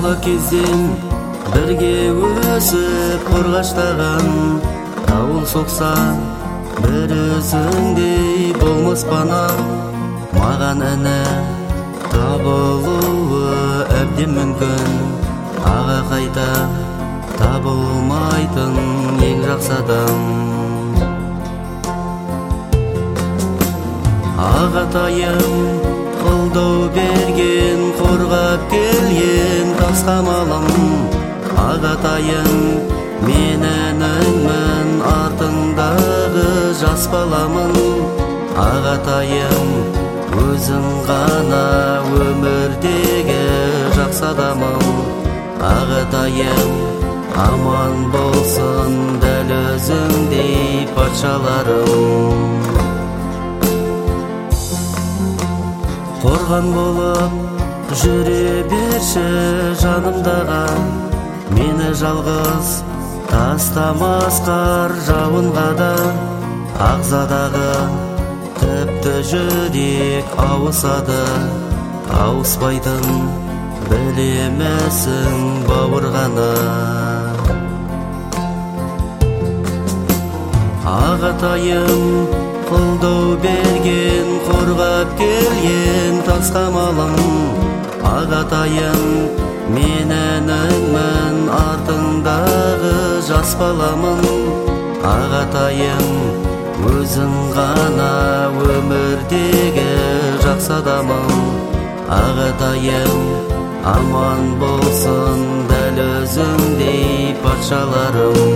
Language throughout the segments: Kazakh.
бала кезден бірге өсіп қорғаштаған, дауыл соқса бір өзіңдей болмас пана. Маған іні табылуы әбден мүмкін, аға қайта табылмайтын ең жақсы адам. Ағатайым қолдау берген, қорғап келген тас қамалым. Ағатайым менің үнмін, артыңдағы жас баламын. Ағатайым өзің ғана өмірдегі жақсы адамым. Ағатайым аман болсын дәл өзіңдей патшаларым. Қорған болып жүре берші жанымдағы, мені жалғыз тастамас қар жауынға да. Ағзадағы тіпті жүрек ауысады, ауыспайтын білемесің бауыр ғана. Ағатайым қолдау берген, қорғап келген тас қамалым. Ағатайым менің үнмін, артыңдағы жас баламын. Ағатайым өзің ғана өмірдегі жақсы адамым. Ағатайым аман болсын дәл өзіңдей патшаларым.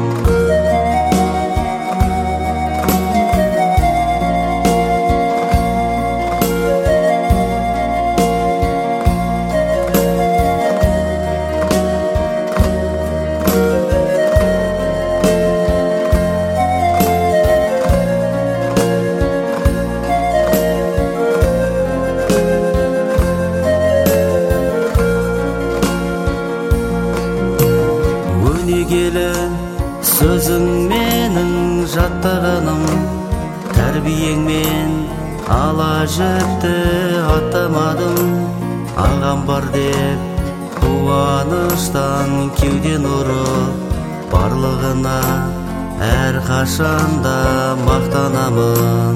Өнегелі сөзің менің жаттағаным, тәрбиеңмен ала жіпті аттамадым. Ағам бар деп қуаныштан кеуден ұрып, барлығына әр қашанда мақтанамын.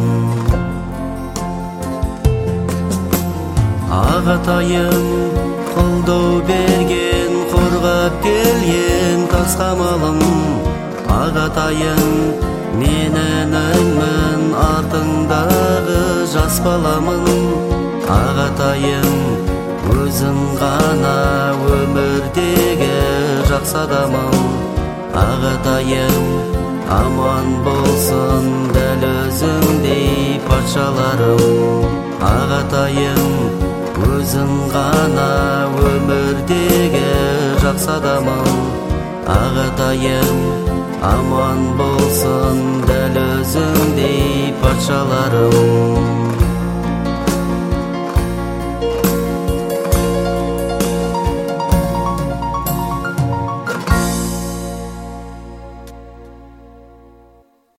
Ағатайым қолдау берген, қорғап келген тас қамалым. Ағатайым менің үнмін, артыңдағы жас баламын. Ағатайым өзің ғана өмірдегі жақсы адамым. Ағатайым аман болсын дәл өзіңдей патшаларым. Ағатайым өзің ғана өмірдегі жақсы адамым. Ағатайым аман болсын дәл өзіңдей патшаларым.